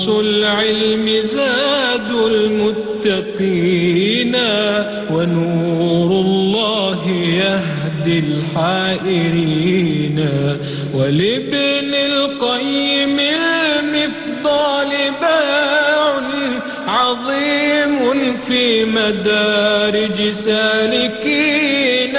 دروس العلم زاد المتقين ونور الله يهدي الحائرين ولابن القيم المفضال باع عظيم في مدارج سالكين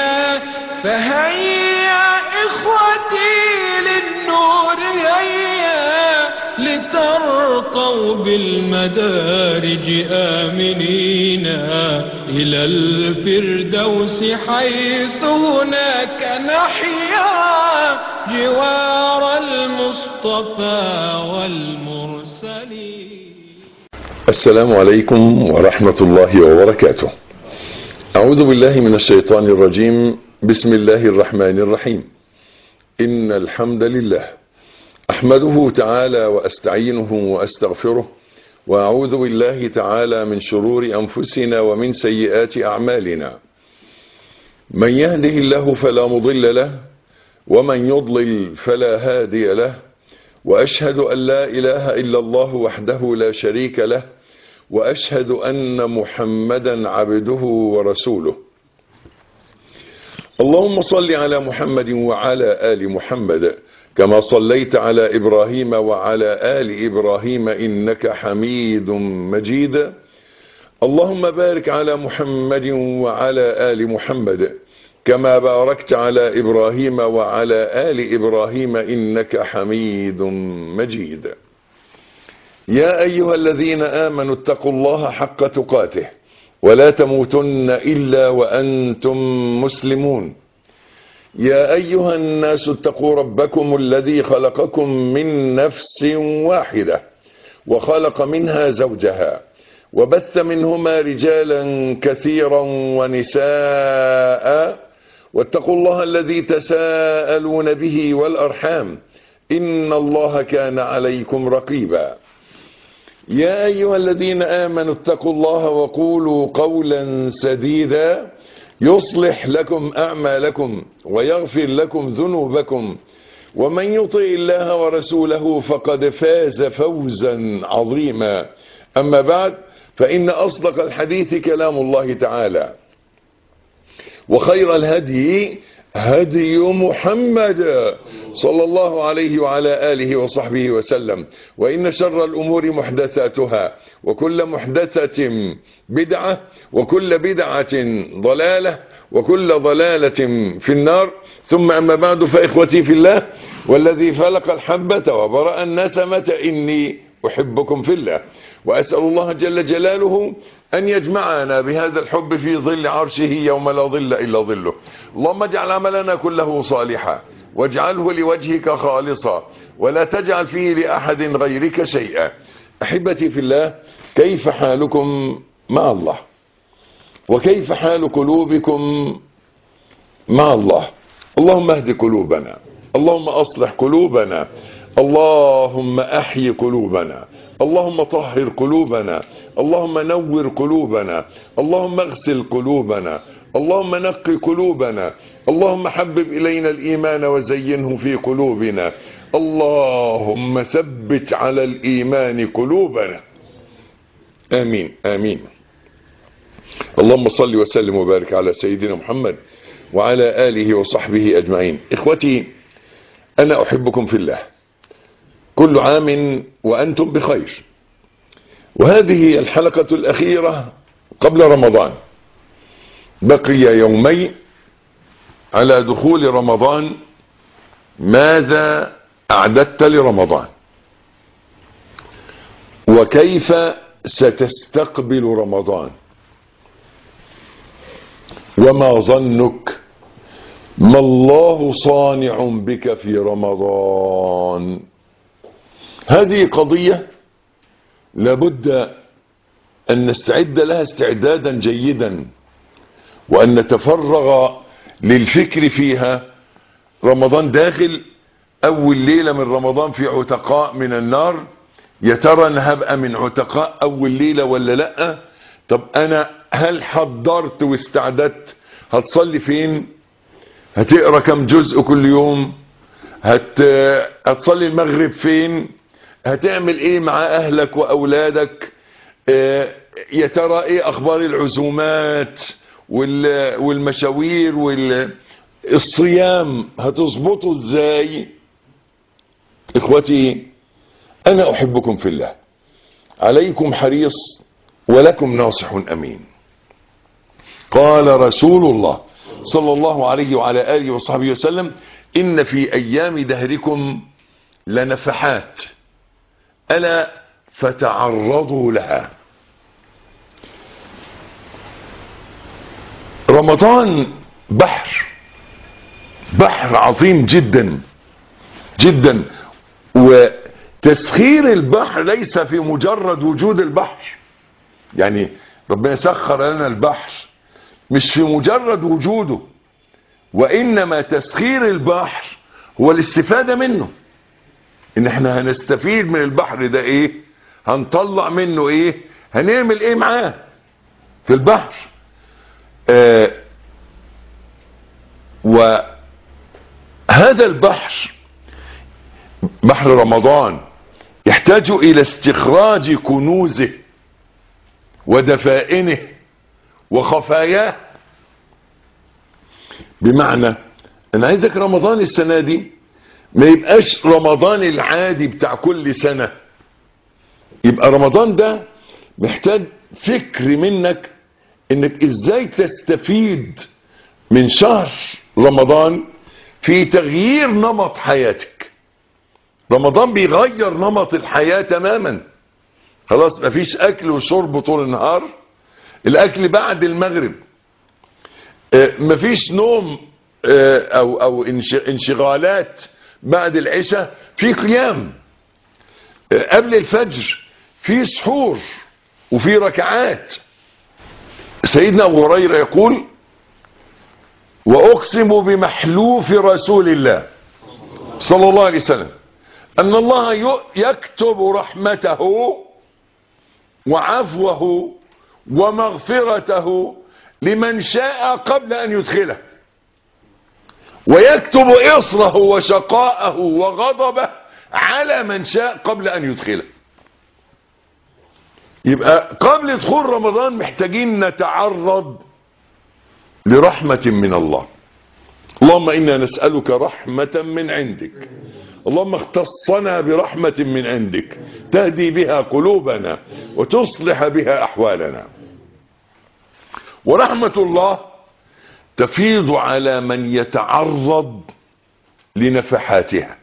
فهيا إخوتي للنور هيا لترقوا بالمدارج آمنين إلى الفردوس حيث هناك نحيا جوار المصطفى والمرسلين. السلام عليكم ورحمة الله وبركاته. أعوذ بالله من الشيطان الرجيم. بسم الله الرحمن الرحيم. إن الحمد لله أحمده تعالى وأستعينه وأستغفره وأعوذ بالله تعالى من شرور أنفسنا ومن سيئات أعمالنا. من يهده الله فلا مضل له ومن يضلل فلا هادي له، وأشهد أن لا إله إلا الله وحده لا شريك له، وأشهد أن محمدا عبده ورسوله. اللهم صل على محمد وعلى آل محمد كما صليت على إبراهيم وعلى آل إبراهيم إنك حميد مجيد. اللهم بارك على محمد وعلى آل محمد كما باركت على إبراهيم وعلى آل إبراهيم إنك حميد مجيد. يا أيها الذين آمنوا اتقوا الله حق تقاته ولا تموتن إلا وأنتم مسلمون. يا أيها الناس اتقوا ربكم الذي خلقكم من نفس واحدة وخلق منها زوجها وبث منهما رجالا كثيرا ونساء، واتقوا الله الذي تساءلون به والأرحام إن الله كان عليكم رقيبا. يا أيها الذين آمنوا اتقوا الله وقولوا قولا سديدا يصلح لكم أعمالكم ويغفر لكم ذنوبكم، ومن يطع الله ورسوله فقد فاز فوزا عظيما. أما بعد، فإن أصدق الحديث كلام الله تعالى، وخير الهدي هدي محمد صلى الله عليه وعلى آله وصحبه وسلم، وإن شر الأمور محدثاتها، وكل محدثة بدعة، وكل بدعة ضلالة، وكل ضلالة في النار. ثم أما بعد، فإخوتي في الله والذي فلق الحبة وبرأ النسمة إني أحبكم في الله، وأسأل الله جل جلاله أن يجمعنا بهذا الحب في ظل عرشه يوم لا ظل إلا ظله. اللهم اجعل عملنا كله صالحا واجعله لوجهك خالصا ولا تجعل فيه لأحد غيرك شيئا. أحبتي في الله، كيف حالكم مع الله؟ وكيف حال قلوبكم مع الله؟ اللهم اهد قلوبنا، اللهم أصلح قلوبنا، اللهم أحيي قلوبنا، اللهم طهر قلوبنا، اللهم نور قلوبنا، اللهم اغسل قلوبنا، اللهم نقي قلوبنا، اللهم حبب إلينا الإيمان وزينه في قلوبنا، اللهم ثبت على الإيمان قلوبنا. آمين آمين. اللهم صل وسلم وبارك على سيدنا محمد وعلى آله وصحبه أجمعين. إخوتي، أنا أحبكم في الله، كل عام وأنتم بخير. وهذه الحلقة الأخيرة قبل رمضان، بقي يومين على دخول رمضان. ماذا أعددت لرمضان؟ وكيف ستستقبل رمضان؟ وما ظنك؟ ما الله صانع بك في رمضان؟ هذه قضية لابد أن نستعد لها استعدادا جيدا، وأن نتفرغ للفكر فيها. رمضان داخل، أول ليلة من رمضان في عتقاء من النار. يا ترى أنا هبقى من عتقاء أول ليلة ولا لأ؟ طب أنا هل حضرت واستعددت؟ هتصلي فين؟ هتقرأ كم جزء كل يوم؟ هتصلي المغرب فين؟ هتعمل ايه مع اهلك واولادك؟ يا ترى ايه اخبار العزومات والمشاوير والصيام هتظبطه ازاي؟ اخوتي انا احبكم في الله، عليكم حريص ولكم ناصح امين. قال رسول الله صلى الله عليه وعلى آله وصحبه وسلم: إن في أيام دهركم لنفحات ألا فتعرضوا لها. رمضان بحر عظيم جدا جدا، وتسخير البحر ليس في مجرد وجود البحر، يعني ربنا سخر لنا البحر مش في مجرد وجوده، وإنما تسخير البحر هو الاستفادة منه، ان احنا هنستفيد من البحر ده ايه، هنطلع منه ايه، هنعمل ايه معاه في البحر. وهذا البحر، بحر رمضان، يحتاج الى استخراج كنوزه ودفائنه وخفاياه. بمعنى انا عايزك رمضان السنة دي ما يبقاش رمضان العادي بتاع كل سنة، يبقى رمضان ده محتاج فكر منك انك ازاي تستفيد من شهر رمضان في تغيير نمط حياتك. رمضان بيغير نمط الحياة تماما، خلاص مفيش اكل وشرب طول النهار، الاكل بعد المغرب، مفيش نوم او انشغالات بعد العشاء، في قيام قبل الفجر، في سحور وفي ركعات. سيدنا أبو هريرة يقول: وأقسم بمحلوف رسول الله صلى الله عليه وسلم أن الله يكتب رحمته وعفوه ومغفرته لمن شاء قبل أن يدخله، ويكتب إصره وشقاءه وغضبه على من شاء قبل أن يدخله. يبقى قبل دخول رمضان محتاجين نتعرض لرحمة من الله. اللهم إنا نسألك رحمة من عندك، اللهم اختصنا برحمة من عندك تهدي بها قلوبنا وتصلح بها أحوالنا. ورحمة الله تفيض على من يتعرض لنفحاتها.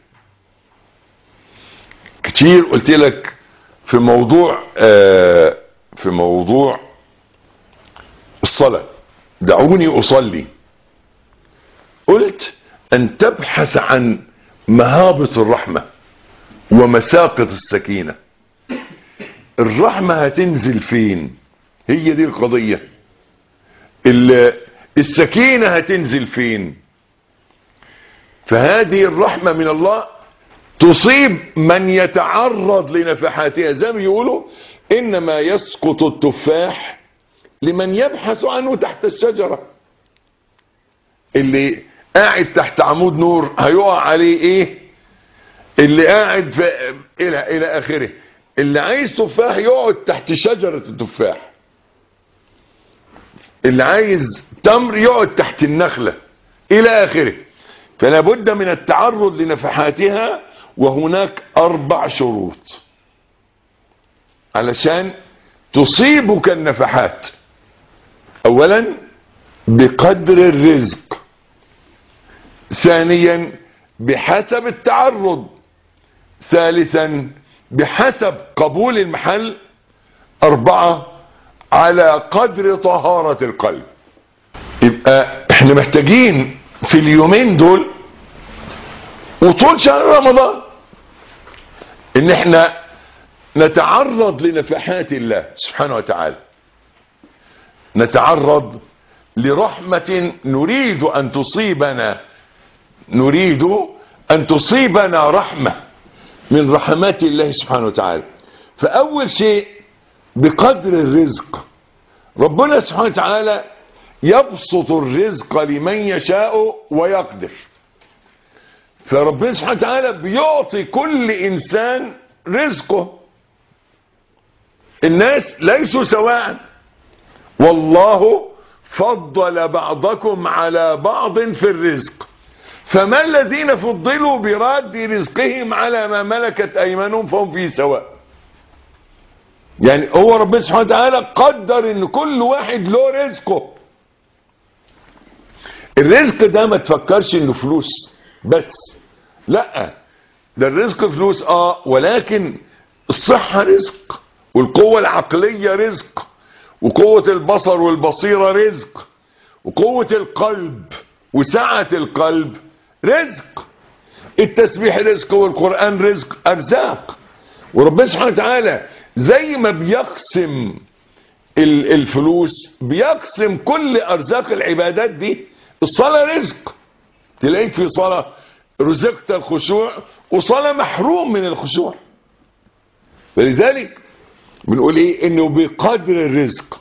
كتير قلت لك في موضوع الصلاة، دعوني أصلي، قلت أن تبحث عن مهابط الرحمة ومساقط السكينة. الرحمة هتنزل فين؟ هي دي القضية. السكينة هتنزل فين؟ فهذه الرحمة من الله تصيب من يتعرض لنفحاتها. زي ما بيقولوا: إنما يسقط التفاح لمن يبحث عنه تحت الشجرة. اللي قاعد تحت عمود نور هيقع عليه ايه؟ اللي قاعد الى اخره. اللي عايز تفاح يقعد تحت شجرة التفاح، اللي عايز تمر يقعد تحت النخلة الى اخره. فلا بد من التعرض لنفحاتها، وهناك 4 شروط علشان تصيبك النفحات. اولا بقدر الرزق، ثانيا بحسب التعرض، ثالثا بحسب قبول المحل، 4 على قدر طهارة القلب. يبقى احنا محتاجين في اليومين دول وطول شهر رمضان ان احنا نتعرض لنفحات الله سبحانه وتعالى، نتعرض لرحمة نريد أن تصيبنا رحمة من رحمات الله سبحانه وتعالى. فأول شيء بقدر الرزق. ربنا سبحانه وتعالى يبسط الرزق لمن يشاء ويقدر. فربنا سبحانه وتعالى بيعطي كل إنسان رزقه. الناس ليسوا سواء، والله فضل بعضكم على بعض في الرزق، فما الذين فضلوا براد رزقهم على ما ملكت ايمانهم فهم فيه سواء. يعني هو ربنا سبحانه وتعالى قدر ان كل واحد له رزقه. الرزق ده ما تفكرش انه فلوس بس، لا، ده الرزق فلوس ولكن الصحة رزق، والقوة العقلية رزق، وقوة البصر والبصيرة رزق، وقوة القلب وسعة القلب رزق. التسبيح رزق، والقرآن رزق، أرزاق. وربنا سبحانه وتعالى زي ما بيقسم الفلوس بيقسم كل أرزاق العبادات دي. الصلاة رزق، تلاقيك في صلاة رزقت الخشوع وصلاة محروم من الخشوع. فلذلك بنقول ايه؟ انه بقدر الرزق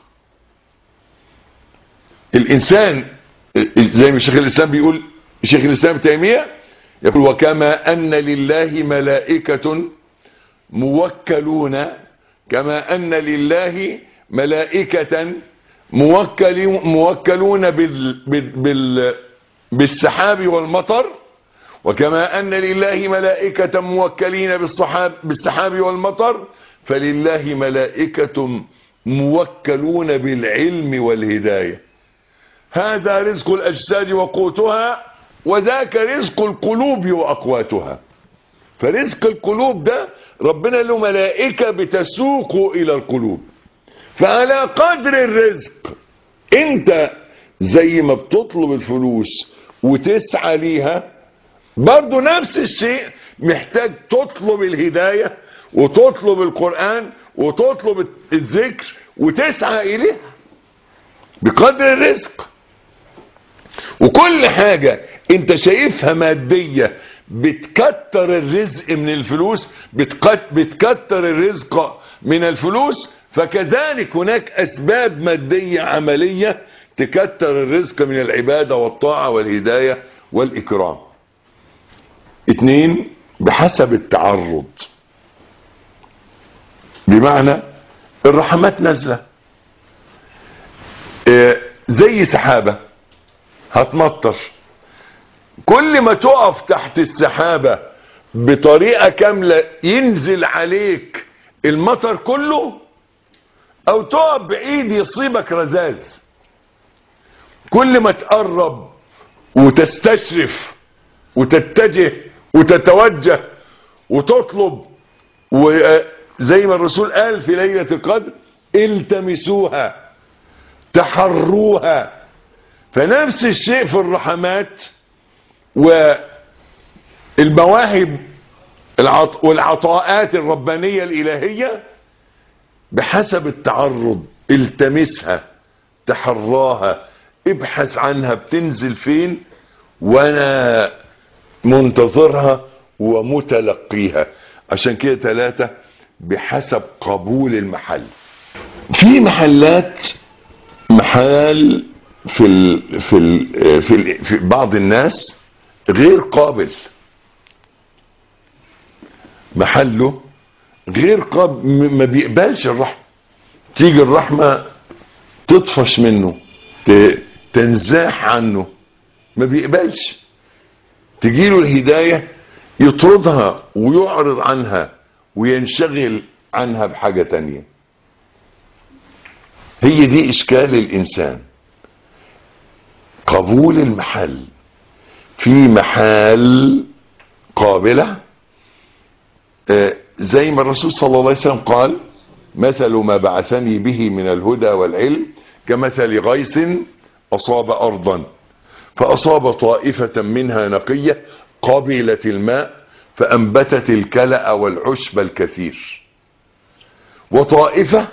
الانسان، زي ما شيخ الاسلام بيقول، شيخ الاسلام تيمية يقول: وكما ان لله ملائكة موكلون، كما ان لله ملائكة موكلون بالسحاب والمطر، وكما ان لله ملائكة موكلين بالسحاب والمطر، فلله ملائكة موكلون بالعلم والهداية. هذا رزق الأجساد وقوتها، وذاك رزق القلوب وأقواتها. فرزق القلوب ده ربنا له ملائكة بتسوق إلى القلوب. فعلى قدر الرزق انت زي ما بتطلب الفلوس وتسعى ليها، برضو نفس الشيء محتاج تطلب الهداية وتطلب القرآن وتطلب الذكر وتسعى إليها بقدر الرزق. وكل حاجة انت شايفها مادية بتكتر الرزق من الفلوس، بتكتر الرزق من الفلوس، فكذلك هناك أسباب مادية عملية تكتر الرزق من العبادة والطاعة والهداية والإكرام. 2، بحسب التعرض. بمعنى الرحمات نازلة زي سحابة هتمطر، كل ما تقف تحت السحابة بطريقة كاملة ينزل عليك المطر كله، او تقف بعيد يصيبك رذاذ. كل ما تقرب وتستشرف وتتجه وتتوجه وتطلب، وزي ما الرسول قال في ليلة القدر: التمسوها تحروها. فنفس الشيء في الرحمات والمواهب والعطاءات الربانية الإلهية بحسب التعرض. التمسها تحراها، ابحث عنها بتنزل فين، وانا منتظرها ومتلقيها. عشان كده 3، بحسب قبول المحل. في محلات، محل في بعض الناس غير قابل، محله غير قابل، ما بيقبلش الرحمة. تيجي الرحمة تطفش منه، تنزاح عنه، ما بيقبلش. تجيله الهداية يطردها ويعرض عنها وينشغل عنها بحاجة تانية. هي دي إشكال الإنسان، قبول المحل. في محال قابلة، زي ما الرسول صلى الله عليه وسلم قال: مثل ما بعثني به من الهدى والعلم كمثل غيث أصاب أرضا فأصاب طائفة منها نقية قبلت الماء فأنبتت الكلأ والعشب الكثير، وطائفة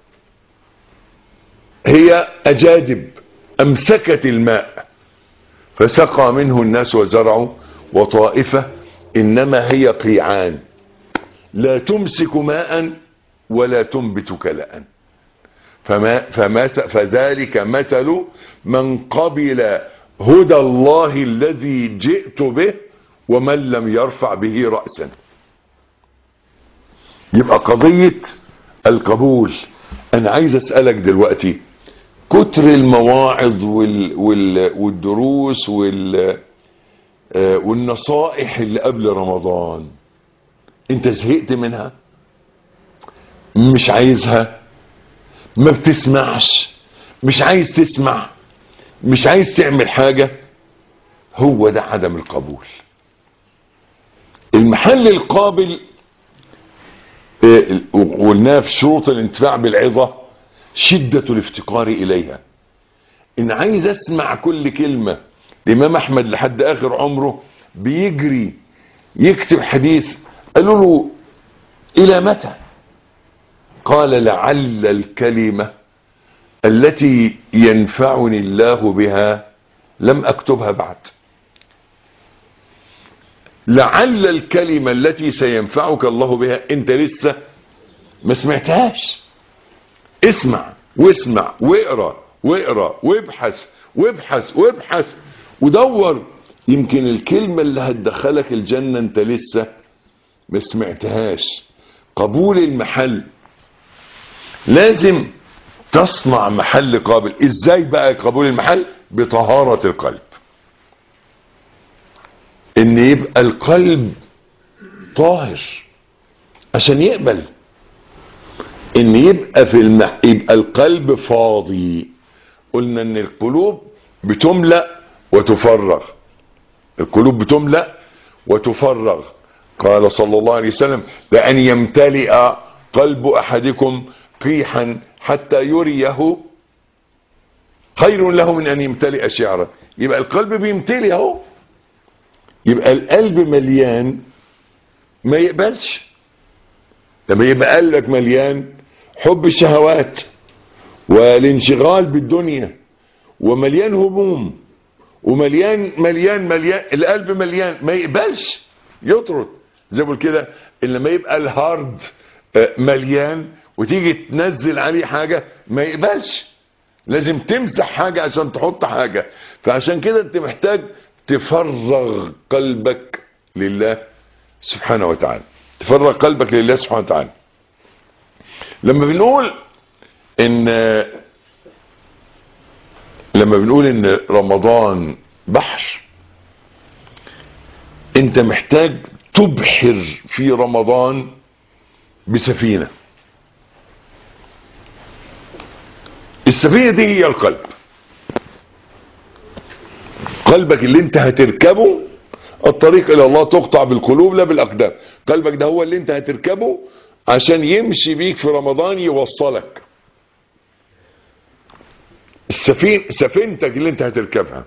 هي أجادب أمسكت الماء فسقى منه الناس وزرعوا، وطائفة إنما هي قيعان لا تمسك ماء ولا تنبت كلأ. فذلك مثل من قبل هدى الله الذي جئت به ومن لم يرفع به رأسا. يبقى قضية القبول. انا عايز اسألك دلوقتي، كتر المواعظ والدروس والنصائح اللي قبل رمضان، انت زهقت منها؟ مش عايزها؟ ما بتسمعش؟ مش عايز تسمع؟ مش عايز تعمل حاجة؟ هو ده عدم القبول. المحل القابل قلناه في شروط الانتفاع بالعظة شدة الافتقار إليها. إن عايز أسمع كل كلمة. الإمام أحمد لحد آخر عمره بيجري يكتب حديث، قالوا له إلى متى؟ قال لعل الكلمة التي ينفعني الله بها لم أكتبها بعد. لعل الكلمة التي سينفعك الله بها انت لسه ما سمعتهاش. اسمع واسمع واقرا واقرا وابحث وابحث وابحث ودور، يمكن الكلمة اللي هتدخلك الجنة انت لسه ما سمعتهاش. قبول المحل، لازم تصنع محل قابل. ازاي بقى قبول المحل؟ بطهارة القلب، ان يبقى القلب طاهر عشان يقبل. ان يبقى يبقى القلب فاضي. قلنا ان القلوب بتملأ وتفرغ. القلوب بتملأ وتفرغ. قال صلى الله عليه وسلم: لأن يمتلئ قلب أحدكم قيحا حتى يريه خير له من أن يمتلئ شعرا. يبقى القلب بيمتلئ اهو. يبقى القلب مليان ما يقبلش. لما يبقى قلبك مليان حب الشهوات والانشغال بالدنيا ومليان هموم ومليان مليان مليان، القلب مليان ما يقبلش، يطرد. زي ما كده لما يبقى الهارد مليان وتيجي تنزل عليه حاجة ما يقبلش، لازم تمسح حاجة عشان تحط حاجة. فعشان كده انت محتاج تفرغ قلبك لله سبحانه وتعالى. تفرغ قلبك لله سبحانه وتعالى. لما بنقول ان رمضان بحر، انت محتاج تبحر في رمضان بسفينة. السفينة دي هي القلب. قلبك اللي انت هتركبه، الطريق الى الله تقطع بالقلوب لا بالاقدام. قلبك ده هو اللي انت هتركبه عشان يمشي بيك في رمضان، يوصلك. سفينتك اللي انت هتركبها.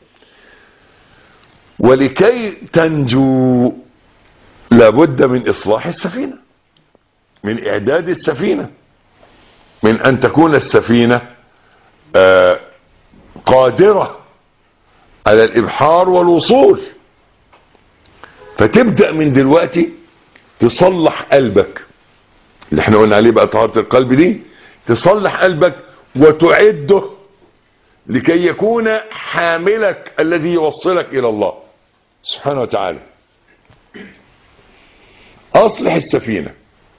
ولكي تنجو لابد من اصلاح السفينة، من اعداد السفينة، من ان تكون السفينة قادرة على الابحار والوصول. فتبدأ من دلوقتي تصلح قلبك اللي احنا قلنا عليه بقى طهارة القلب دي. تصلح قلبك وتعده لكي يكون حاملك الذي يوصلك الى الله سبحانه وتعالى. اصلح السفينة.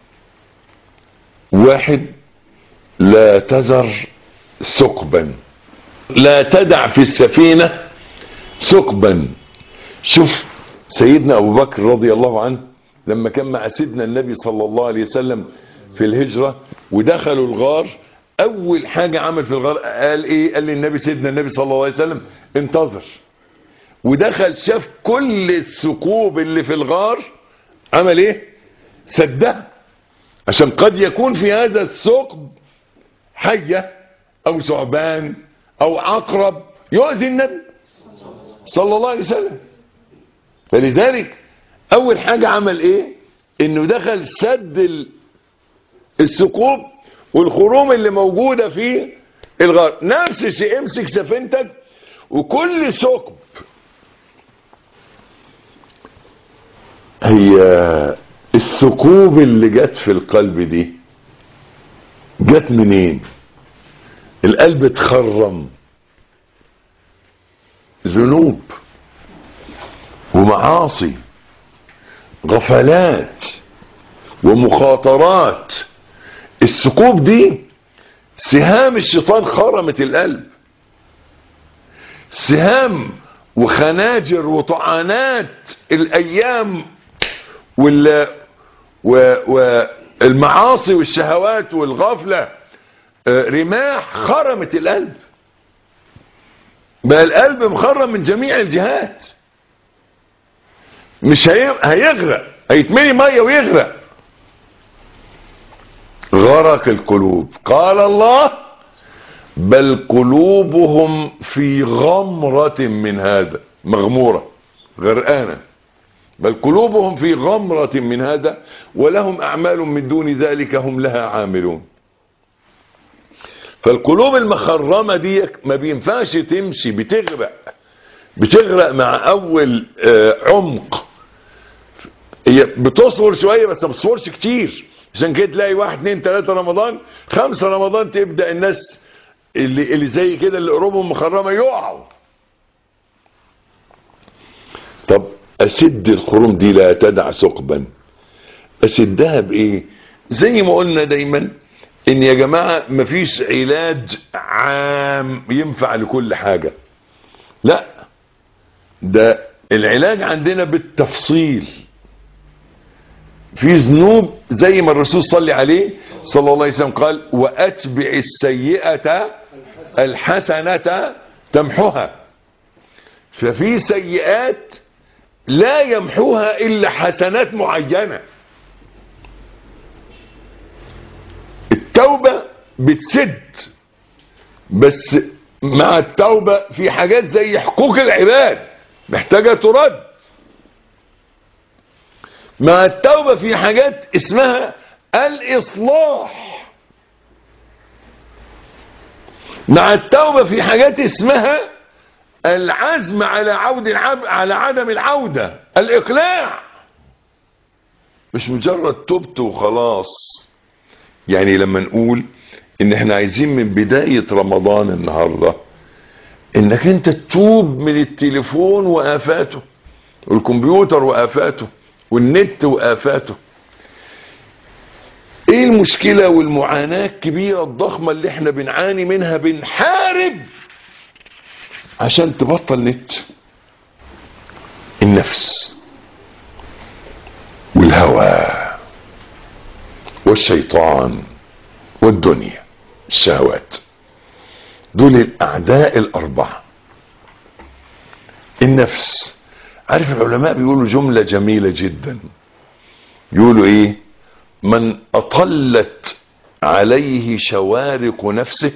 واحد، لا تذر ثقبا، لا تدع في السفينة ثقبا. شوف سيدنا ابو بكر رضي الله عنه لما كان مع سيدنا النبي صلى الله عليه وسلم في الهجرة ودخلوا الغار، اول حاجة عمل في الغار قال ايه؟ قال للنبي سيدنا النبي صلى الله عليه وسلم: انتظر. ودخل شاف كل الثقوب اللي في الغار، عمل ايه؟ سدها، عشان قد يكون في هذا الثقب حية او ثعبان او عقرب يؤذي النبي صلى الله عليه وسلم. فلذلك اول حاجة عمل ايه؟ انه دخل سد الثقوب والخروم اللي موجودة في الغار. نفس الشيء، امسك سفينتك وكل ثقب. هي الثقوب اللي جت في القلب دي جت منين؟ القلب اتخرم، ذنوب ومعاصي، غفلات، ومخاطرات. الثقوب دي سهام الشيطان خرمت القلب، سهام وخناجر وطعنات الايام والمعاصي والشهوات والغفلة، رماح خرمت القلب. بقى القلب مخرم من جميع الجهات، مش هيغرق، هيتملي ميه ويغرق. غرق القلوب. قال الله: بل قلوبهم في غمرة من هذا، مغمورة غرقانة. بل قلوبهم في غمرة من هذا ولهم أعمال من دون ذلك هم لها عاملون. فالقلوب المخرمة دي ما بينفعش تمشي، بتغرق مع أول عمق. هي بتصبر شوية بس ما بتصبرش كتير. عشان كده تلاقي 1 2 3 رمضان 5 رمضان تبدأ الناس اللي زي كده اللي قلوبهم مخرمة يقعوا. طب أسد الخروم دي لا تدع ثقبا، أسدها بإيه؟ زي ما قلنا دايما إن يا جماعة مفيش علاج عام ينفع لكل حاجة، لا، ده العلاج عندنا بالتفصيل. في ذنوب زي ما الرسول صلى عليه صلى الله عليه وسلم قال: وأتبع السيئة الحسنة تمحها. ففي سيئات لا يمحوها إلا حسنات معينة. التوبة بتسد، بس مع التوبة في حاجات زي حقوق العباد محتاجة ترد. مع التوبة في حاجات اسمها الإصلاح. مع التوبة في حاجات اسمها العزم على على عدم العودة، الإقلاع. مش مجرد تبت وخلاص. يعني لما نقول ان احنا عايزين من بداية رمضان النهاردة انك انت تتوب من التليفون وآفاته والكمبيوتر وآفاته والنت وآفاته. ايه المشكلة والمعاناة الكبيرة الضخمة اللي احنا بنعاني منها؟ بنحارب عشان تبطل نت. النفس والهوى والشيطان والدنيا، الشهوات، دول الأعداء الأربعة. النفس، عارف العلماء بيقولوا جملة جميلة جدا، يقولوا ايه؟ من أطلت عليه شوارق نفسه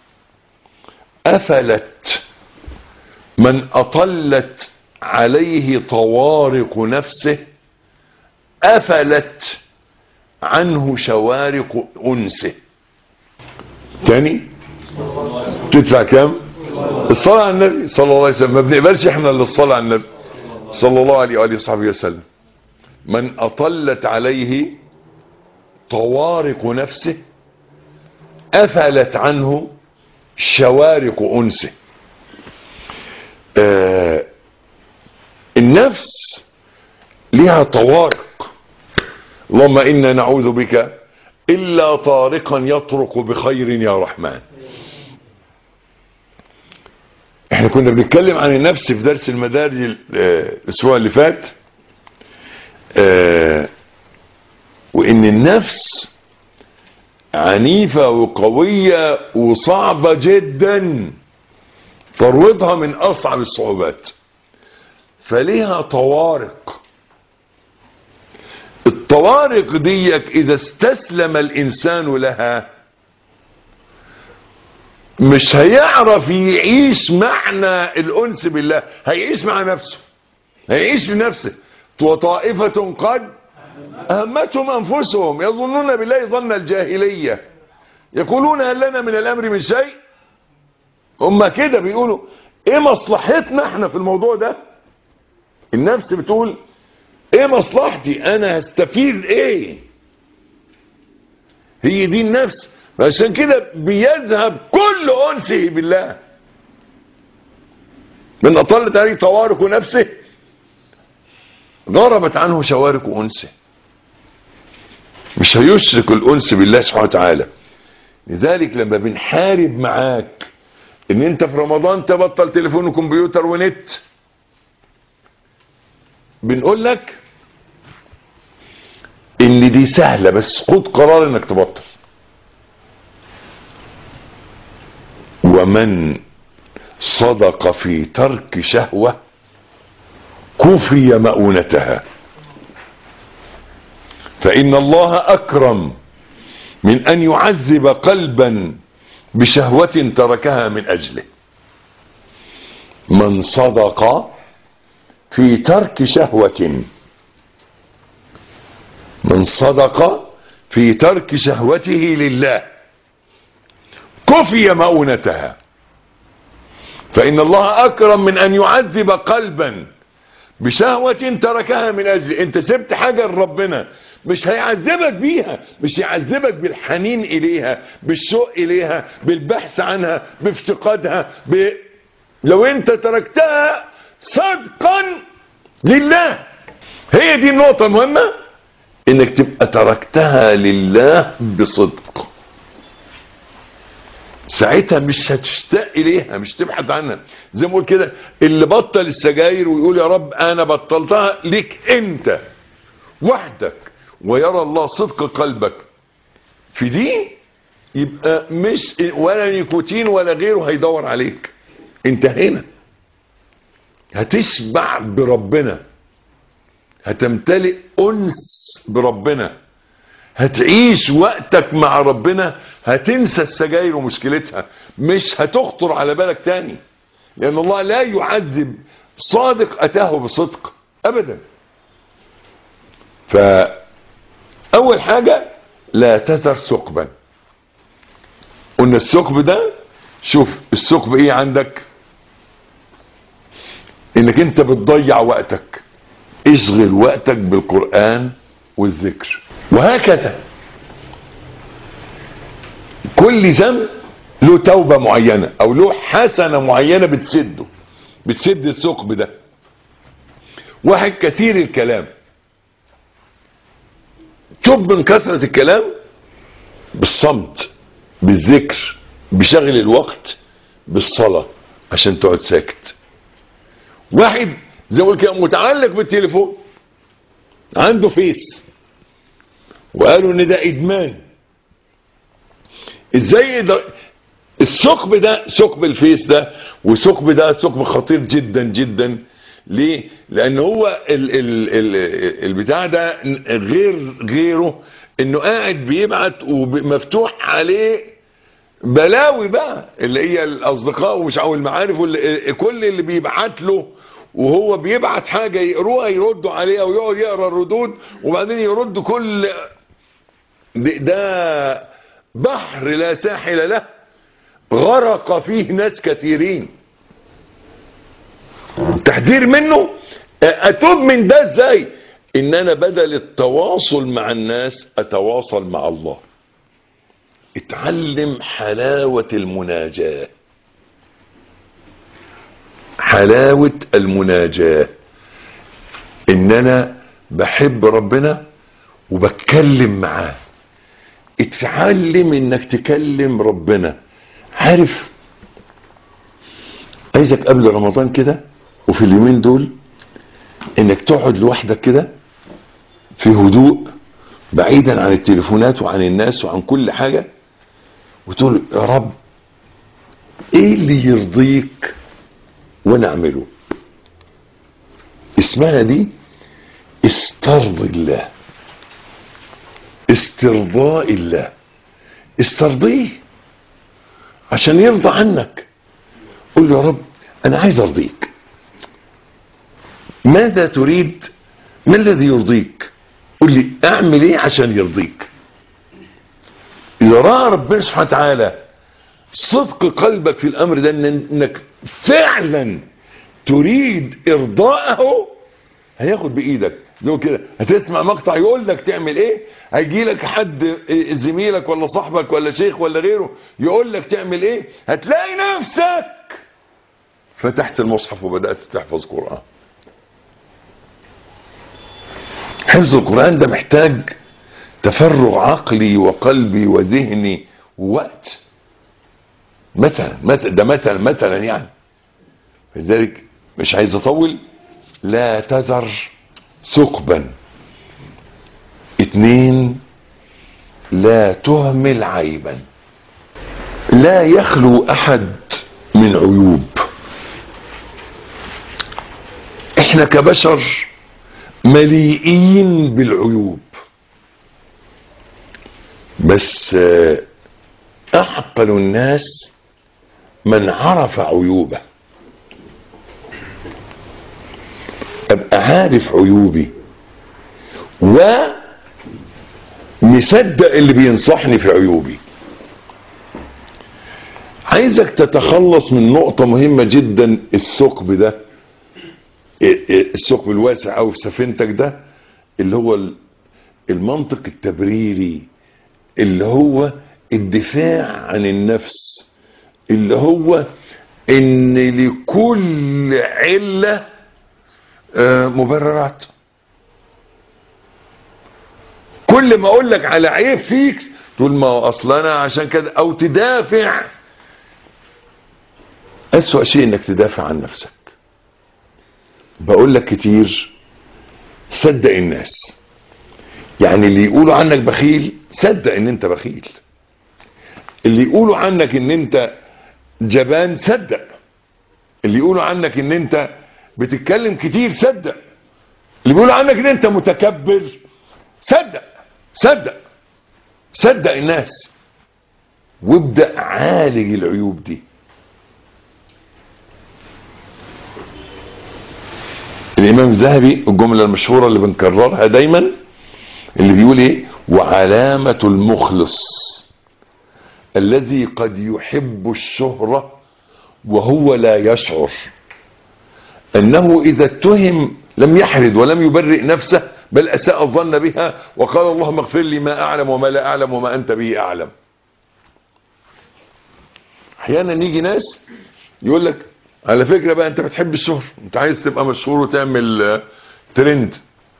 أفلت، من أطلت عليه طوارق نفسه أفلت عنه شوارق أنسه. تاني تدفع كام؟ الصلاة على النبي صلى الله عليه وسلم. ما بنقبلش احنا الا الصلاة على النبي صلى الله عليه وآله وصحبه وسلم. من أطلت عليه طوارق نفسه أفلت عنه شوارق أنسه. النفس لها طوارق. اللهم إنا نعوذ بك إلا طارقا يطرق بخير يا رحمن. احنا كنا بنتكلم عن النفس في درس المدارج الأسبوع اللي فات، وإن النفس عنيفة وقوية وصعبة جدا، ترويضها من أصعب الصعوبات، فليها طوارق. الطوارق ديك إذا استسلم الإنسان لها مش هيعرف يعيش معنى الأنس بالله، هيعيش مع نفسه، هيعيش لنفسه. وطائفة قد أهمتهم أنفسهم يظنون بالله ظن الجاهلية يقولون هل لنا من الأمر من شيء. هم كده بيقولوا ايه مصلحتنا احنا في الموضوع ده. النفس بتقول ايه مصلحتي انا، هستفيد ايه؟ هي دي النفس. عشان كده بيذهب كل انسه بالله. من اطلت عليه طوارق نفسه غربت عنه شوارق انسه. مش هيشرك الانس بالله سبحانه وتعالى. لذلك لما بنحارب معاك ان انت في رمضان تبطل تليفون وكمبيوتر ونت، بنقول لك ان دي سهلة، بس خد قرار انك تبطل. ومن صدق في ترك شهوة كفي مؤونتها، فإن الله أكرم من أن يعذب قلبا بشهوة تركها من أجله. من صدق في ترك شهوة، من صدق في ترك شهوته لله كفي مؤونتها، فإن الله أكرم من أن يعذب قلبا بشهوة تركها من أجله. أنت سبت حاجة لربنا، مش هيعذبك بيها، مش هيعذبك بالحنين إليها، بالشوق إليها، بالبحث عنها، بافتقادها، لو أنت تركتها صدقا لله. هي دي النقطة المهمة، إنك تبقى تركتها لله بصدق. ساعتها مش هتشتاق اليها، مش تبحث عنها. زي ما قلت كده، اللي بطل السجاير ويقول يا رب انا بطلتها ليك انت وحدك، ويرى الله صدق قلبك في دي، يبقى مش ولا نيكوتين ولا غيره هيدور عليك. انت هنا هتشبع بربنا، هتمتلئ انس بربنا، هتعيش وقتك مع ربنا، هتنسى السجاير ومشكلتها، مش هتخطر على بالك تاني، لأن الله لا يعذب صادق أتاه بصدق أبدا. فأول حاجة لا تذر ثقبا. قلنا الثقب ده، شوف الثقب ايه عندك؟ انك انت بتضيع وقتك. اشغل وقتك بالقرآن والذكر، وهكذا كل ذنب له توبة معينة او له حسنة معينة بتسد الثقب ده. واحد كثير الكلام، تب من كثرة الكلام بالصمت، بالذكر، بشغل الوقت، بالصلاة عشان تقعد ساكت. واحد زي ما قلت كده متعلق بالتليفون، عنده فيس، وقالوا ان ده ادمان. ازاي الثقب ده، ثقب الفيس ده وثقب ده ثقب خطير جدا جدا. ليه؟ لان هو البتاع ده غيره انه قاعد بيبعت ومفتوح عليه بلاوي بقى، اللي هي الاصدقاء ومش او المعارف، كل اللي بيبعت له وهو بيبعت حاجة يقروها يردوا عليها، ويقعد يقرا الردود وبعدين يرد. كل ده بحر لا ساحل له، غرق فيه ناس كثيرين. التحذير منه، اتوب من ده ازاي؟ ان انا بدل التواصل مع الناس اتواصل مع الله. اتعلم حلاوة المناجاة، حلاوة المناجاة، ان انا بحب ربنا وبتكلم معاه. اتعلم انك تكلم ربنا. عارف، عايزك قبل رمضان كده وفي اليومين دول انك تقعد لوحدك كده في هدوء، بعيدا عن التليفونات وعن الناس وعن كل حاجة، وتقول يا رب ايه اللي يرضيك وانا اعمله. اسمها دي استرضي الله، استرضاء الله. استرضيه عشان يرضى عنك. قل يا رب انا عايز ارضيك، ماذا تريد؟ ما الذي يرضيك؟ قل لي اعمل ايه عشان يرضيك. اذا راى ربنا سبحانه وتعالى صدق قلبك في الامر ده، انك فعلا تريد ارضاءه، هياخد بايدك. زي كده هتسمع مقطع يقول لك تعمل ايه، هيجي لك حد زميلك ولا صاحبك ولا شيخ ولا غيره يقول لك تعمل ايه، هتلاقي نفسك فتحت المصحف وبدأت تحفظ قرآن. حفظ القرآن ده محتاج تفرغ عقلي وقلبي وذهني ووقت. مثلا يعني. لذلك مش عايز اطول. لا تذر ثقبا. 2 لا تهمل عيبا. لا يخلو احد من عيوب. احنا كبشر مليئين بالعيوب، بس اعقل الناس من عرف عيوبه. ابقى عارف عيوبي ومصدق اللي بينصحني في عيوبي. عايزك تتخلص من نقطة مهمة جدا. الثقب ده، الثقب الواسع او في سفينتك ده، اللي هو المنطق التبريري، اللي هو الدفاع عن النفس، اللي هو ان لكل علة مبررات. كل ما اقول لك على عيب فيك تقول ما هو اصلا انا عشان كده، او تدافع. اسوأ شيء انك تدافع عن نفسك. بقول لك كتير، صدق الناس. يعني اللي يقولوا عنك بخيل صدق ان انت بخيل. اللي يقولوا عنك ان انت جبان صدق. اللي يقولوا عنك ان انت بتتكلم كتير صدق. اللي بيقولوا عنك ان انت متكبر صدق. صدق الناس، وابدأ عالج العيوب دي. الامام الذهبي الجملة المشهورة اللي بنكررها دايما، اللي بيقول ايه: وعلامة المخلص الذي قد يحب الشهرة وهو لا يشعر انه اذا اتهم لم يحرد ولم يبرئ نفسه، بل اساء الظن بها وقال اللهم اغفر لي ما اعلم وما لا اعلم وما انت به اعلم. احيانا يجي ناس يقول لك على فكرة بقى انت بتحب الشهرة، انت عايز تبقى مشهور وتعمل ترند.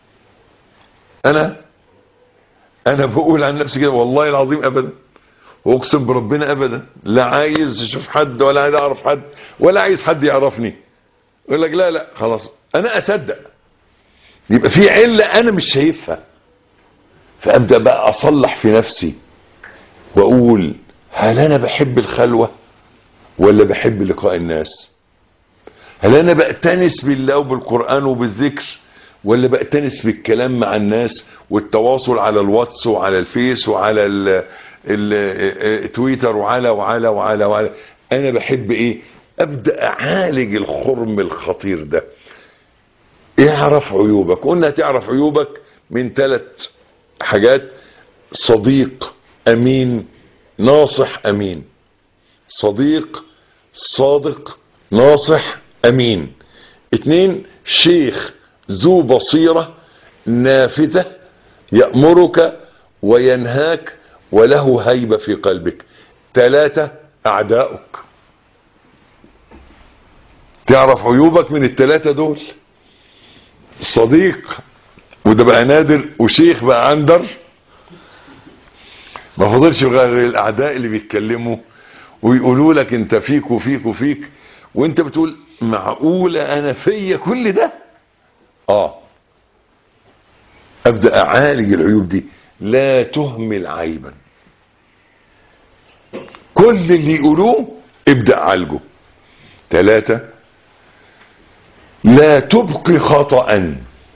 انا بقول عن نفسي كده والله العظيم ابدا، واقسم بربنا ابدا، لا عايز اشوف حد ولا عايز اعرف حد ولا عايز حد يعرفني. يقول لك لا خلاص انا اصدق، يبقى في علة انا مش شايفها، فابدأ بقى اصلح في نفسي واقول هل انا بحب الخلوة ولا بحب لقاء الناس؟ هل انا بأتنس بالله وبالقرآن وبالذكر، ولا بأتنس بالكلام مع الناس والتواصل على الواتس وعلى الفيس وعلى التويتر وعلى انا بحب ايه؟ ابدأ اعالج الخرم الخطير ده. اعرف عيوبك. قلنا تعرف عيوبك من 3 حاجات: صديق امين، ناصح امين. صديق صادق ناصح امين. 2 شيخ ذو بصيرة نافذة يأمرك وينهاك وله هيبة في قلبك. 3 اعداؤك. تعرف عيوبك من ال3 دول: صديق وده بقى نادر، وشيخ بقى اندر. ما فضلش غير الاعداء اللي بيتكلموا ويقولوا لك انت فيك وفيك وفيك، وانت بتقول معقولة انا فيا كل ده؟ ابدأ اعالج العيوب دي. لا تهمل عيبا. كل اللي يقولوه ابدأ عالجه. 3 لا تبقي خطأ.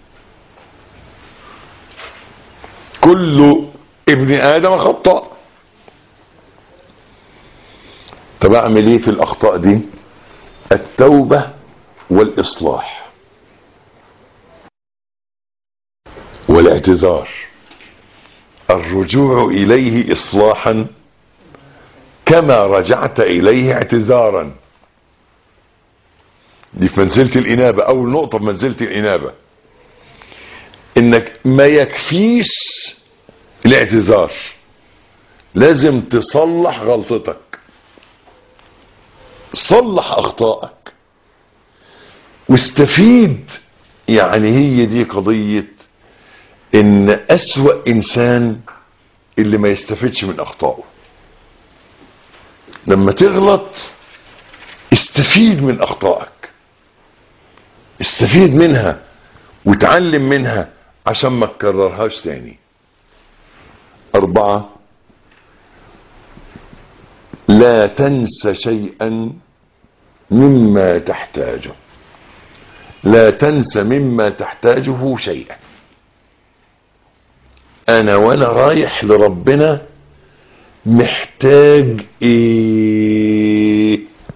كل ابن آدم خطاء. طب اعمل ايه في الاخطاء دي؟ التوبة والاصلاح والاعتذار. الرجوع اليه اصلاحا كما رجعت اليه اعتذارا. دي في منزلة الانابة. اول نقطة في منزلة الانابة انك ما يكفيش الاعتذار، لازم تصلح غلطتك، صلح اخطائك واستفيد. يعني هي دي قضية ان اسوأ انسان اللي ما يستفدش من اخطائه. لما تغلط استفيد من اخطائك، استفيد منها وتعلم منها عشان ما تكررهاش تاني. 4، لا تنسى شيئا مما تحتاجه. لا تنسى مما تحتاجه شيئا. انا وانا رايح لربنا محتاج ايه؟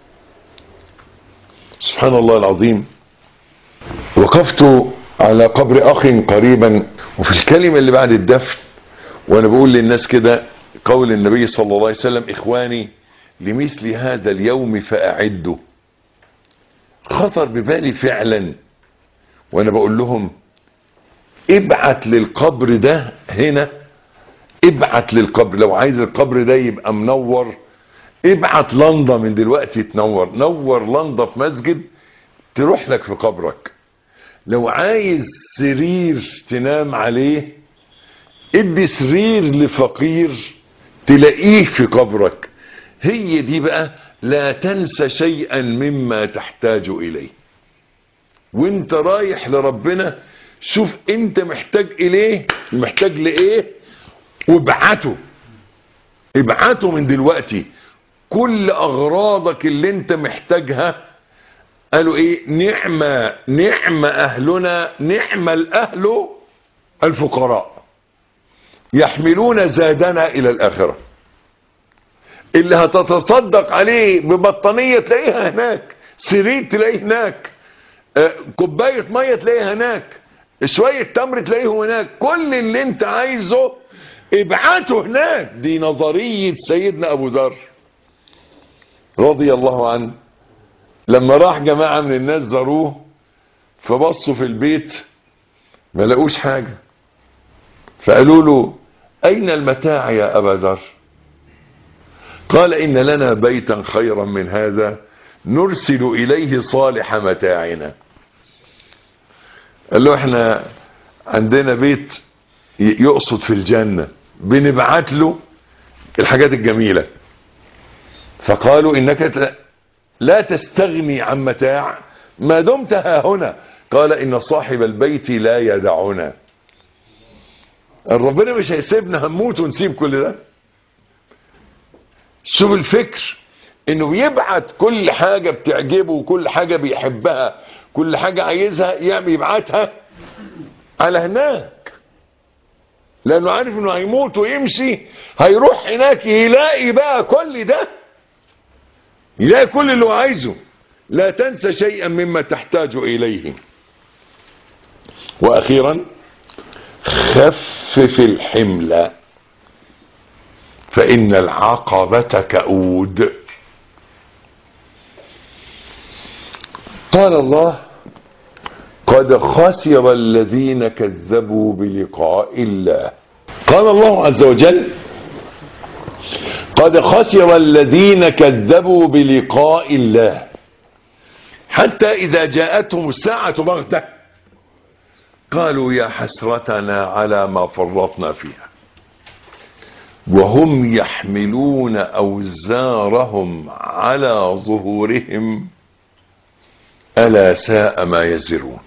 سبحان الله العظيم. وقفت على قبر اخ قريبا، وفي الكلمة اللي بعد الدفن وانا بقول للناس كده قول النبي صلى الله عليه وسلم: اخواني لمثل هذا اليوم فاعدوا. خطر ببالي فعلا وانا بقول لهم ابعت للقبر ده هنا، ابعت للقبر لو عايز القبر ده يبقى منور، ابعت لندا من دلوقتي تنور، نور لندا في مسجد تروح لك في قبرك. لو عايز سرير تنام عليه ادي سرير لفقير تلاقيه في قبرك. هي دي بقى لا تنسى شيئا مما تحتاج اليه. وانت رايح لربنا شوف انت محتاج اليه، محتاج لايه، وابعته. ابعته من دلوقتي كل اغراضك اللي انت محتاجها. قالوا ايه؟ نعم اهلنا، نعم الاهل الفقراء يحملون زادنا الى الاخرة. اللي هتتصدق عليه ببطانية تلاقيها هناك، سرير تلاقيه هناك، كوباية مية تلاقيها هناك، شوية تمر تلاقيه هناك. كل اللي انت عايزه ابعته هناك. دي نظرية سيدنا ابو ذر رضي الله عنه. لما راح جماعة من الناس زاروه فبصوا في البيت ما لقوش حاجة، فقالوا له: اين المتاع يا ابا ذر؟ قال: ان لنا بيتا خيرا من هذا نرسل اليه صالح متاعنا. قال له: احنا عندنا بيت يقصد في الجنة بنبعت له الحاجات الجميلة. فقالوا: انك لا تستغني عن متاع ما دمت ها هنا. قال: ان صاحب البيت لا يدعنا. ربنا مش هيسيبنا هنموت ونسيب كل ده. شوف الفكر، انه بيبعت كل حاجة بتعجبه وكل حاجة بيحبها، كل حاجة عايزها يبعتها على هناك، لانه عارف انه هيموت ويمشي، هيروح هناك يلاقي بقى كل ده، يلاقي كل اللي هو عايزه. لا تنسى شيئا مما تحتاج اليه. واخيرا خفف الحمل فإن العقبة كؤود. قال الله: قد خسر الذين كذبوا بلقاء الله. قال الله عز وجل: قد خسر الذين كذبوا بلقاء الله حتى إذا جاءتهم الساعة بغتة قالوا يا حسرتنا على ما فرطنا فيها وهم يحملون أوزارهم على ظهورهم ألا ساء ما يزرون.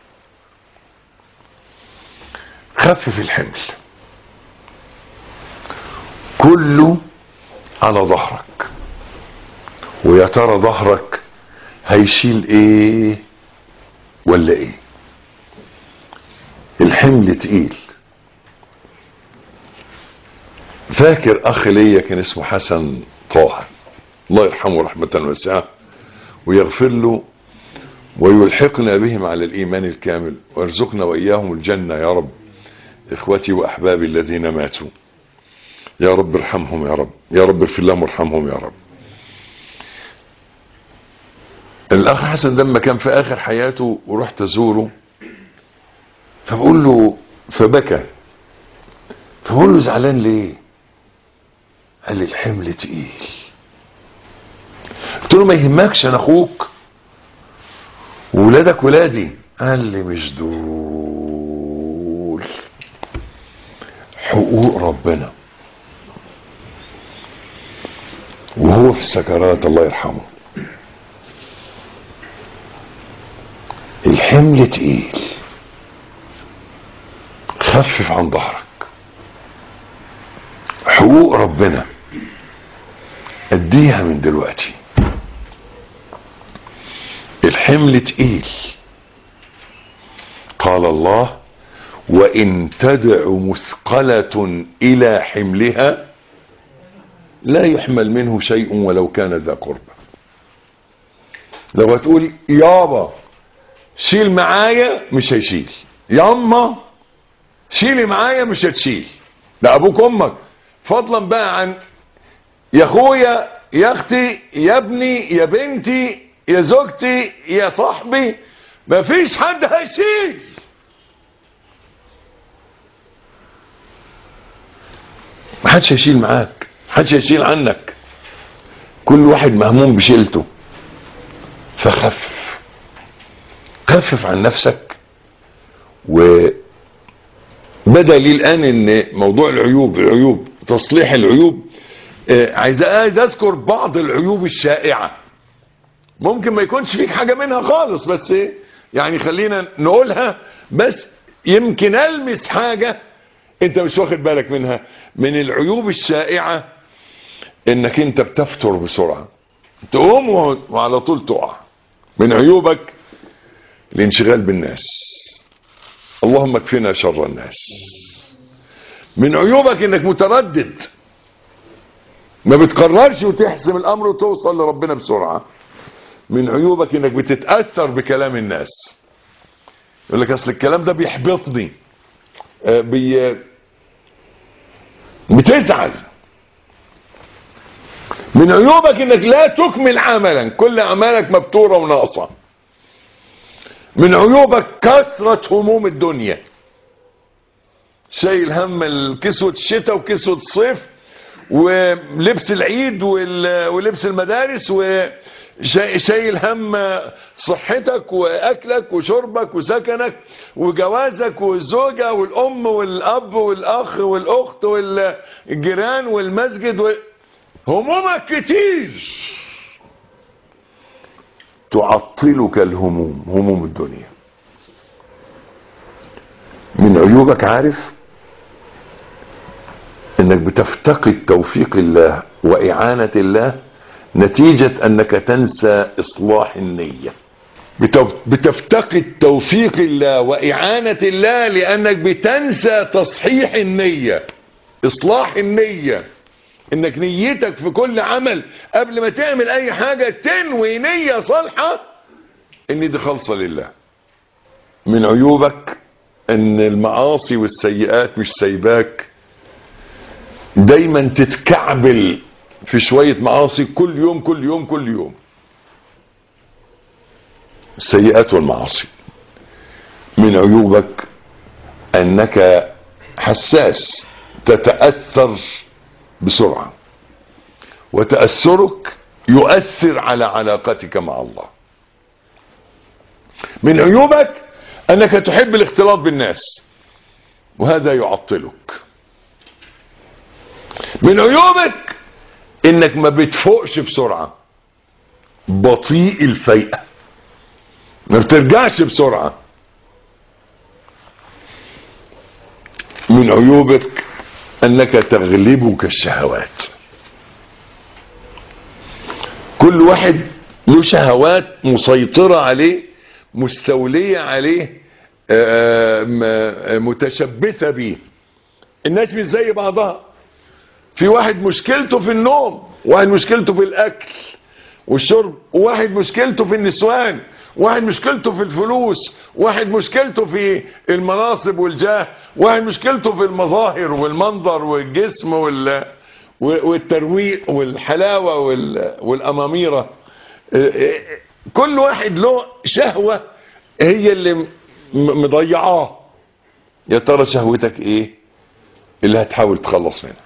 خفف الحمل، كله على ظهرك. ويا ترى ظهرك هيشيل ايه ولا ايه؟ الحمل تقيل. فاكر اخ ليا كان اسمه حسن طه، الله يرحمه رحمة واسعة ويغفر له ويلحقنا بهم على الايمان الكامل ويرزقنا واياهم الجنة يا رب. اخوتي واحبابي الذين ماتوا يا رب ارحمهم يا رب، يا رب اغفر لهم وارحمهم يا رب. الاخ حسن لما كان في اخر حياته ورحت ازوره فبقول له، فبكى، فبقول له زعلان ليه؟ قال لي الحمل تقيل. قلت له ما يهمكش، انا اخوك وولادك ولادي. قال لي مش دول حقوق ربنا. وهو في السكرات الله يرحمه، الحمل تقيل، خفف عن ظهرك، حقوق ربنا اديها من دلوقتي، الحمل تقيل. قال الله: وإن تدع مثقلة إلى حملها لا يحمل منه شيء ولو كان ذا قربى. لو هتقول يابا شيل معايا مش هيشيل، ياما شيلي معايا مش هتشيل، لا ابوك امك، فضلا بقى عن يا اخويا يا اختي يا ابني يا بنتي يا زوجتي يا صاحبي، مفيش حد هيشيل. محدش هيشيل معاك، محدش هيشيل عنك، كل واحد مهموم بشيلته. فخفف، خفف عن نفسك. وبدأ لي الآن ان موضوع العيوب تصليح العيوب، عايز اذكر بعض العيوب الشائعة، ممكن ما يكونش فيك حاجة منها خالص، بس يعني خلينا نقولها، بس يمكن المس حاجة انت مش واخد بالك منها. من العيوب الشائعة انك انت بتفتر بسرعة، تقوم وعلى طول تقع. من عيوبك الانشغال بالناس، اللهم اكفنا شر الناس. من عيوبك انك متردد، ما بتقررش وتحسم الامر وتوصل لربنا بسرعة. من عيوبك انك بتتأثر بكلام الناس، يقول لك اصل الكلام ده بيحبطني، بتزعل. من عيوبك انك لا تكمل عملا، كل اعمالك مبتورة وناقصة. من عيوبك كثرة هموم الدنيا، شايل هم كسوة الشتاء وكسوة الصيف ولبس العيد ولبس المدارس، وشايل هم صحتك واكلك وشربك وسكنك وجوازك والزوجة والام والاب والاخ والاخت والجيران والمسجد همومك كتير تعطلك الهموم، هموم الدنيا. من عيوبك عارف انك بتفتقد توفيق الله واعانة الله نتيجة انك تنسى اصلاح النية. بتفتقد توفيق الله واعانة الله لانك بتنسى تصحيح النية، اصلاح النية، انك نيتك في كل عمل قبل ما تعمل اي حاجة تنوي نية صالحة ان دي خالصة لله. من عيوبك ان المعاصي والسيئات مش سايباك، دايما تتكعبل في شوية معاصي كل يوم كل يوم كل يوم. السيئات والمعاصي. من عيوبك انك حساس، تتأثر بسرعة، وتأثرك يؤثر على علاقتك مع الله. من عيوبك انك تحب الاختلاط بالناس، وهذا يعطلك. من عيوبك انك ما بتفوقش بسرعة، بطيء الفيئة، ما بترجعش بسرعة. من عيوبك انك تغلبك الشهوات. كل واحد له شهوات مسيطرة عليه، مستولية عليه، متشبثة بيه. الناس مش زي بعضها، في واحد مشكلته في النوم، واحد مشكلته في الاكل والشرب، وواحد مشكلته في النسوان، واحد مشكلته في الفلوس، واحد مشكلته في المناصب والجاه، واحد مشكلته في المظاهر والمنظر والجسم والترويق والحلاوة والأماميرة. كل واحد له شهوة هي اللي مضيعاه. يا ترى شهوتك ايه اللي هتحاول تخلص منها؟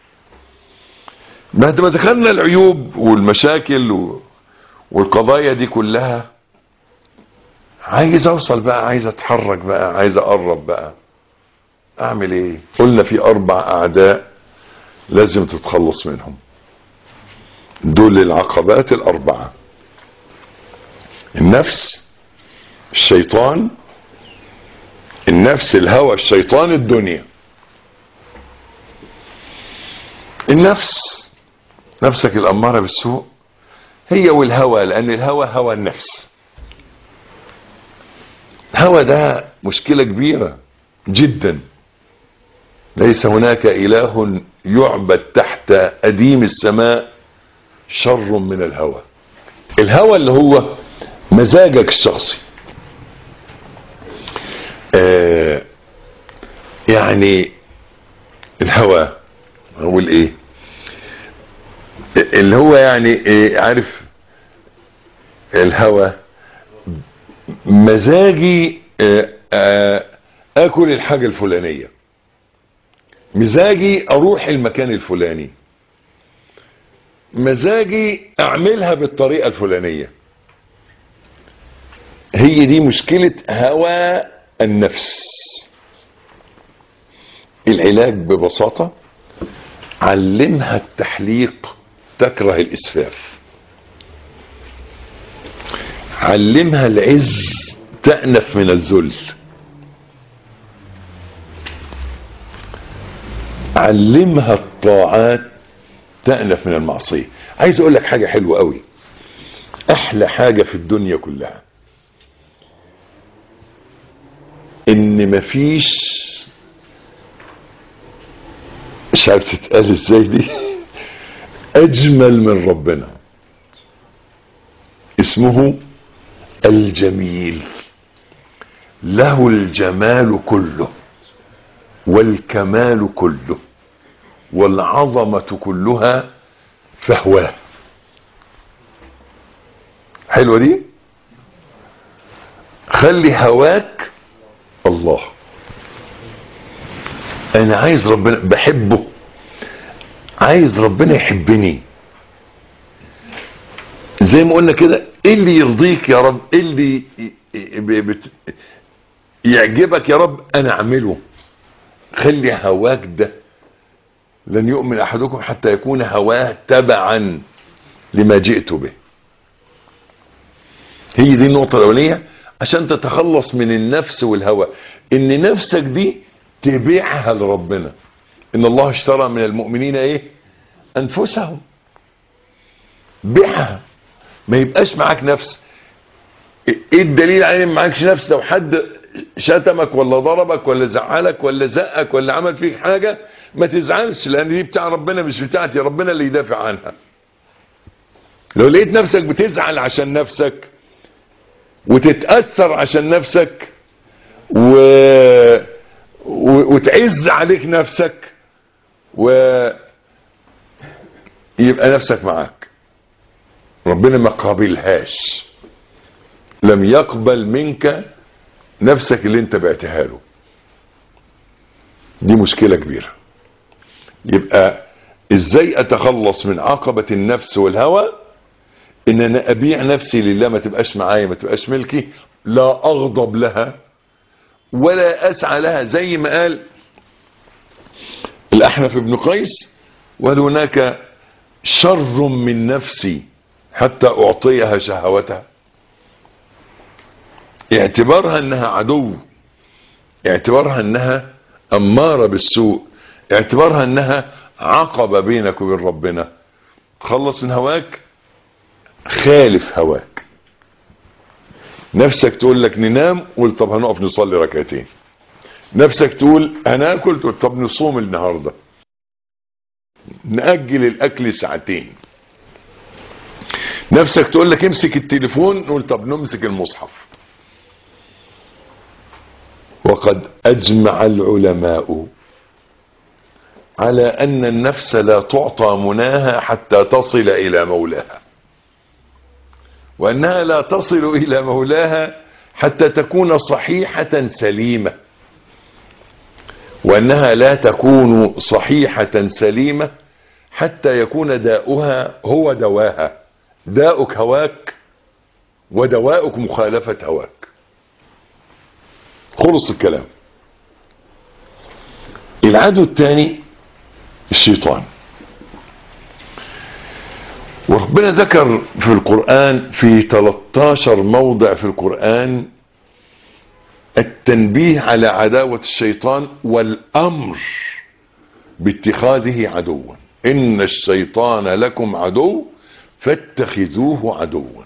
بعد ما دخلنا العيوب والمشاكل والقضايا دي كلها، عايز اوصل بقى، عايز اتحرك بقى، عايز اقرب بقى. اعمل ايه؟ قلنا في 4 اعداء لازم تتخلص منهم. دول العقبات الأربعة: النفس، الشيطان، النفس، الهوى، الشيطان، الدنيا. النفس، نفسك الأمارة بالسوء هي والهوى، لأن الهوى هوى النفس. الهوى ده مشكلة كبيرة جدا. ليس هناك إله يعبد تحت أديم السماء شر من الهوى. الهوى اللي هو مزاجك الشخصي. يعني الهوى هو الايه اللي هو يعني عارف، الهوى مزاجي اكل الحاجة الفلانية، مزاجي اروح المكان الفلاني، مزاجي اعملها بالطريقة الفلانية. هي دي مشكلة هوى النفس. العلاج ببساطة: علمها التحليق تكره الإسفاف، علمها العز تأنف من الذل، علمها الطاعات تأنف من المعصية. عايز اقول لك حاجة حلوة قوي، احلى حاجة في الدنيا كلها ان مفيش، مش عارف تتقال ازاي دي، اجمل من ربنا. اسمه الجميل، له الجمال كله والكمال كله والعظمة كلها فهواه. حلوة دي. خلي هواك الله. انا عايز ربنا، بحبه، عايز ربنا يحبني. زي ما قلنا كده، ايه اللي يرضيك يا رب، ايه اللي يعجبك يا رب انا اعمله. خلي هواك ده، لن يؤمن احدكم حتى يكون هواه تبعا لما جئت به. هي دي النقطة الاولية عشان تتخلص من النفس والهوى، ان نفسك دي تبيعها لربنا. ان الله اشترى من المؤمنين ايه؟ انفسهم. بيعها، ما يبقاش معاك نفس. ايه الدليل على ان معاكش نفس؟ لو حد شتمك ولا ضربك ولا زعلك ولا زقك ولا عمل فيك حاجة، ما تزعلش، لان دي بتاع ربنا مش بتاعتي، ربنا اللي يدافع عنها. لو لقيت نفسك بتزعل عشان نفسك وتتأثر عشان نفسك وتعز عليك نفسك يبقى نفسك معاك، ربنا ما قابلهاش، لم يقبل منك نفسك اللي انت بعتها له. دي مشكلة كبيرة. يبقى ازاي اتخلص من عقبة النفس والهوى؟ ان انا ابيع نفسي لله، ما تبقاش معايا، ما تبقاش ملكي، لا اغضب لها ولا اسعى لها. زي ما قال الاحنف بن قيس: وهل هناك شر من نفسي حتى اعطيها شهوتها؟ اعتبارها انها عدو، اعتبارها انها امارة بالسوء، اعتبارها انها عقبة بينك وبين ربنا. خلص من هواك، خالف هواك. نفسك تقول لك ننام، قول طب هنقف نصلي ركعتين. نفسك تقول هناكل، تقول طب نصوم النهارده، نأجل الاكل ساعتين. نفسك تقول لك امسك التليفون، نقول طب نمسك المصحف. وقد اجمع العلماء على ان النفس لا تعطى مناها حتى تصل الى مولاها، وانها لا تصل الى مولاها حتى تكون صحيحة سليمة، وانها لا تكون صحيحة سليمة حتى يكون داؤها هو دواها. داؤك هواك ودواؤك مخالفة هواك. خلص الكلام. العدو الثاني الشيطان. وربنا ذكر في القرآن في 13 موضع في القرآن التنبيه على عداوة الشيطان والأمر باتخاذه عدوا. إن الشيطان لكم عدو فاتخذوه عدوا.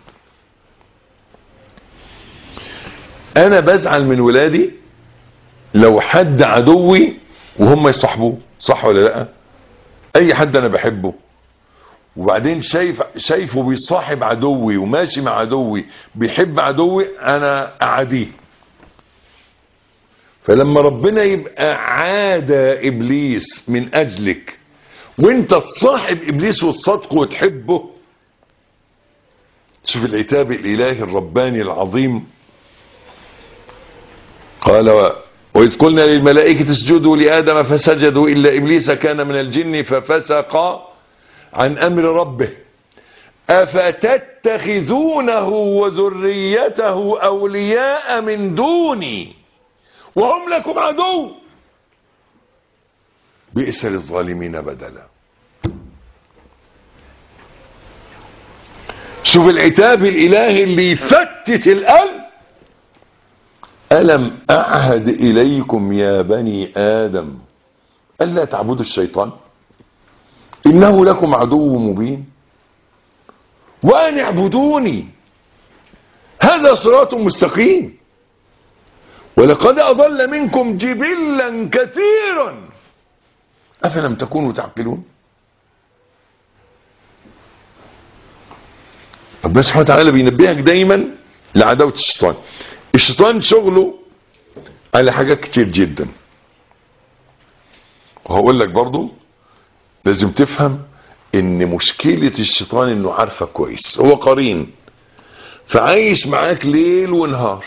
أنا بزعل من ولادي لو حد عدوي وهم يصاحبوه، صح ولا لا؟ أي حد أنا بحبه وبعدين شايفه بيصاحب عدوي وماشي مع عدوي بيحب عدوي، أنا أعاديه. فلما ربنا يبقى عادى إبليس من أجلك وانت تصاحب إبليس وتصدقه وتحبه، شوف العتاب الإلهي الرباني العظيم. قال وإذ قلنا للملائكة اسجدوا لآدم فسجدوا إلا إبليس كان من الجن ففسق عن أمر ربه أفتتخذونه وذريته أولياء من دوني وهم لكم عدو بئس للظالمين بدلا. شوف العتاب الإلهي اللي يفتت القلب. ألم أعهد إليكم يا بني آدم ألا تعبدوا الشيطان إنه لكم عدو مبين وأن اعبدوني هذا صراط مستقيم ولقد أضل منكم جبلا كثيرا أفلم تكونوا تعقلون. ربنا سبحانه وتعالى بينبهك دايما لعداوة الشيطان. الشيطان شغله على حاجات كتير جدا، وهقول لك برضو لازم تفهم ان مشكلة الشيطان انه عارفك كويس، هو قرين فعايش معاك ليل ونهار،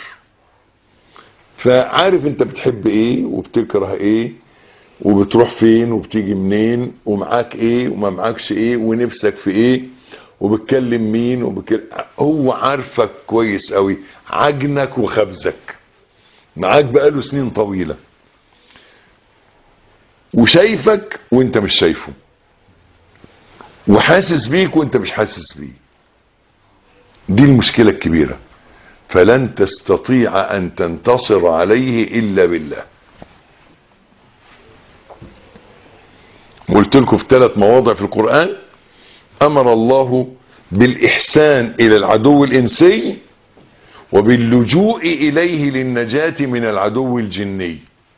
فعارف انت بتحب ايه وبتكره ايه وبتروح فين وبتيجي منين ومعاك ايه وما معاكش ايه ونفسك في ايه وبتكلم مين هو عارفك كويس قوي، عجنك وخبزك، معاك بقاله سنين طويلة وشايفك وانت مش شايفه وحاسس بيك وانت مش حاسس بيه. دي المشكلة الكبيرة، فلن تستطيع ان تنتصر عليه الا بالله. قلت لكم في 3 مواضع في القرآن امر الله بالاحسان الى العدو الانسي وباللجوء اليه للنجاة من العدو الجني.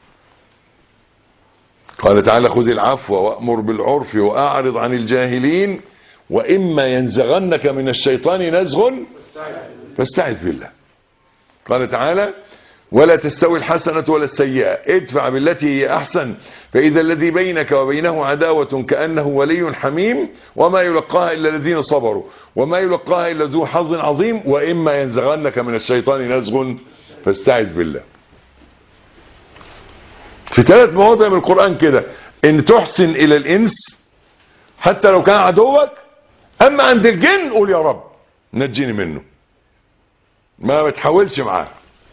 قال تعالى خذ العفو وأمر بالعرف وأعرض عن الجاهلين وإما ينزغنك من الشيطان نزغ فاستعذ بالله. قال تعالى ولا تستوي الحسنة ولا السيئة ادفع بالتي هي أحسن فإذا الذي بينك وبينه عداوة كأنه ولي حميم وما يلقاها إلا الذين صبروا وما يلقاها إلا ذو حظ عظيم وإما ينزغنك من الشيطان نزغ فاستعذ بالله. في 3 مواضع من القرآن كده ان تحسن الى الانس حتى لو كان عدوك، اما عند الجن قول يا رب نجيني منه، ما بتحاولش معاه.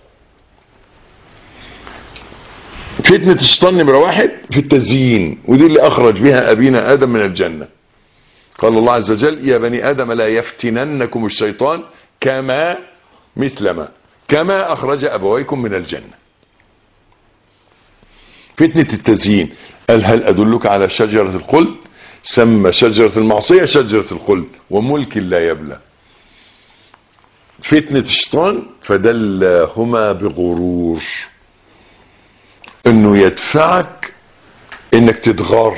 فتنة الشيطان نمرة 1 في التزيين، ودي اللي اخرج بها ابينا ادم من الجنة. قال الله عز وجل يا بني ادم لا يفتننكم الشيطان كما اخرج ابويكم من الجنة. فتنة التزيين قال هل أدلك على شجرة الخلد، سمى شجرة المعصية شجرة الخلد وملك لا يبلى. فتنة الشيطان فدلهما بغرور، انه يدفعك انك تتغر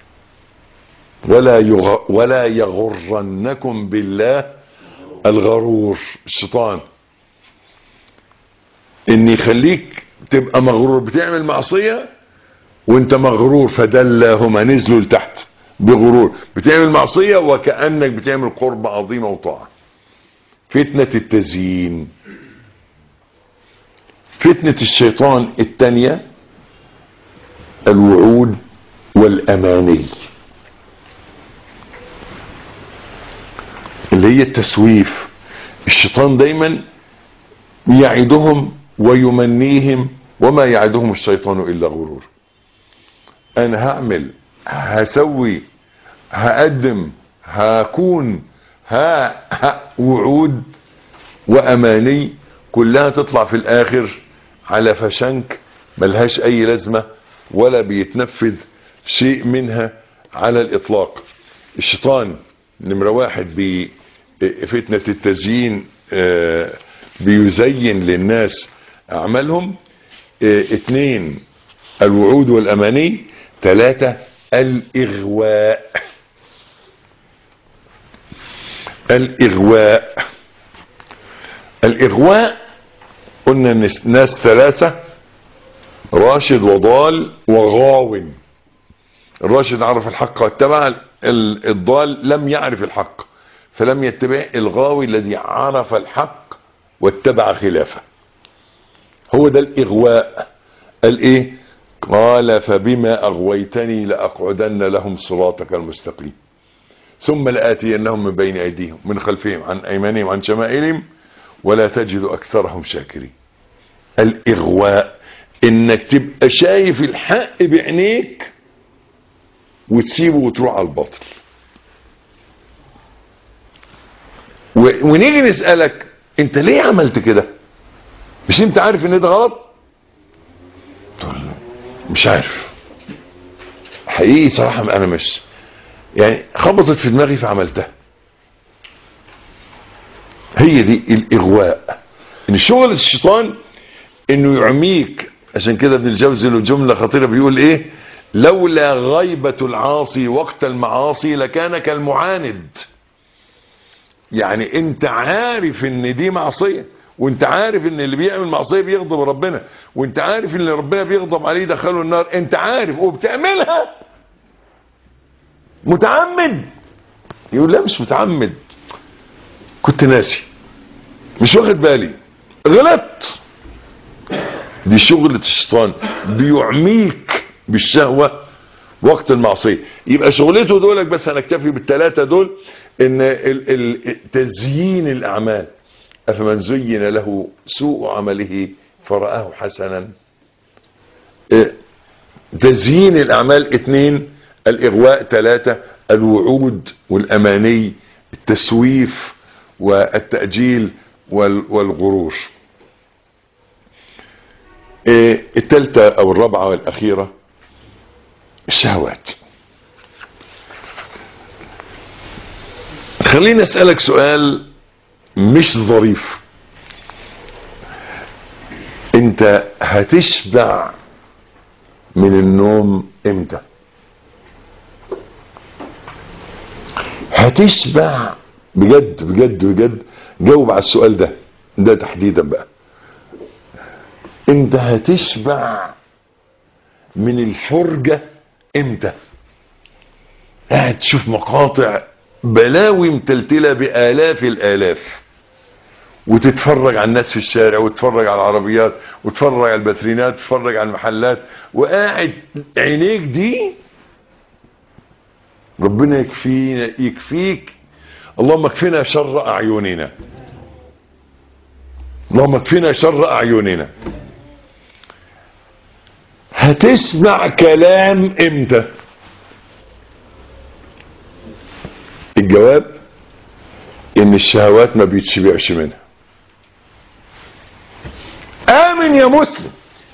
ولا يغرنكم بالله الغرور. الشيطان ان يخليك تبقى مغرور بتعمل معصية وانت مغرور، فدلهما نزلوا لتحت بغرور، بتعمل معصية وكأنك بتعمل قربة عظيمة وطاعة. فتنة التزيين. فتنة الشيطان الثانية الوعود والأماني، اللي هي التسويف. الشيطان دايما يعدهم ويمنيهم وما يعدهم الشيطان إلا غرور. انا هعمل، هسوي، هقدم، هكون، وعود واماني كلها تطلع في الاخر على فشنك ملهاش اي لازمة ولا بيتنفذ شيء منها على الاطلاق. الشيطان نمرة واحد بفتنة التزيين بيزين للناس اعمالهم. 2 الوعود والاماني. 3 الاغواء. الاغواء قلنا ان الناس 3: راشد وضال وغاو. الراشد عرف الحق واتبع، الضال لم يعرف الحق فلم يتبع، الغاوي الذي عرف الحق واتبع خلافه. هو ده الاغواء. قال ايه؟ قال فبما اغويتني لاقعدن لهم صراطك المستقيم ثم لآتينهم من بين ايديهم من خلفهم عن ايمانهم عن شمائلهم ولا تجد اكثرهم شاكرين. الاغواء انك تبقى شايف الحق بعينيك وتسيبه وتروح على الباطل. ونيجي نسألك انت ليه عملت كده؟ مش انت عارف ان ده غلط؟ تقول مش عارف حقيقي صراحة، انا مش يعني خبطت في دماغي فعملتها. هي دي الاغواء، ان شغل الشيطان انه يعميك. عشان كده ابن الجوزي له جملة خطيرة بيقول ايه؟ لولا غيبة العاصي وقت المعاصي لكان كالمعاند. يعني انت عارف ان دي معصية، وانت عارف ان اللي بيعمل معصية بيغضب ربنا، وانت عارف ان اللي ربنا بيغضب عليه دخله النار، انت عارف وبتعملها متعمد. يقول لا مش متعمد، كنت ناسي، مش واخد بالي، غلطت. دي شغلة الشيطان، بيعميك بالشهوة وقت المعصية. يبقى شغلته دولك بس، هنكتفي بالثلاثة دول. ان تزيين الاعمال. افمن زين له سوء عمله فرآه حسنا. تزيين الاعمال. 2 الاغواء. 3 الوعود والاماني، التسويف والتأجيل والغرور. الثالثة او الرابعة والاخيرة الشهوات. خليني اسألك سؤال مش ظريف. انت هتشبع من النوم امتى؟ هتشبع بجد بجد بجد؟ جاوب على السؤال ده تحديدا بقى. انت هتشبع من الفرجة امتى؟ قاعد تشوف مقاطع بلاوي متلتلة بآلاف الآلاف، وتتفرج على الناس في الشارع، وتتفرج على العربيات، وتتفرج على الباترينات، وتتفرج على المحلات، وقاعد عينيك دي ربنا يكفيك. اللهم اكفنا شر أعيننا، اللهم اكفنا شر أعيننا. هتسمع كلام امتى؟ الجواب ان الشهوات ما بيتشبعش منها. امن يا مسلم،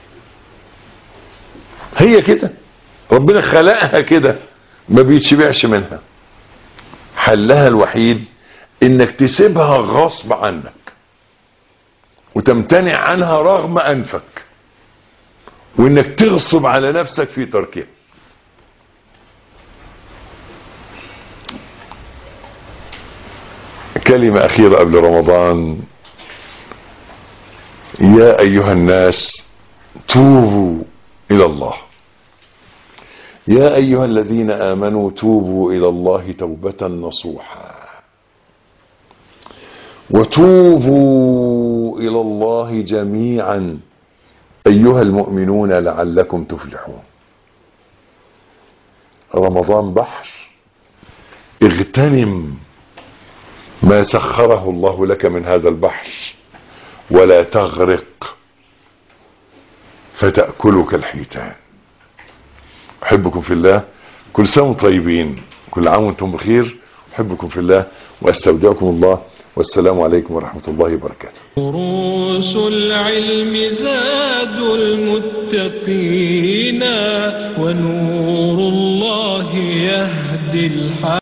هي كده، ربنا خلقها كده، ما بيتشبعش منها. حلها الوحيد انك تسيبها غصب عنك وتمتنع عنها رغم انفك، وانك تغصب على نفسك في تركها. كلمة أخيرة قبل رمضان. يا أيها الناس توبوا إلى الله، يا أيها الذين آمنوا توبوا إلى الله توبة نصوحا، وتوبوا إلى الله جميعا أيها المؤمنون لعلكم تفلحون. رمضان بحر، اغتنم ما سخره الله لك من هذا البحر، ولا تغرق فتأكلك الحيتان. أحبكم في الله، كل سنة وانتم طيبين، كل عام وانتم بخير. أحبكم في الله وأستودعكم الله، والسلام عليكم ورحمة الله وبركاته. دروس العلم زاد المتقين ونور الله يهدي الحق.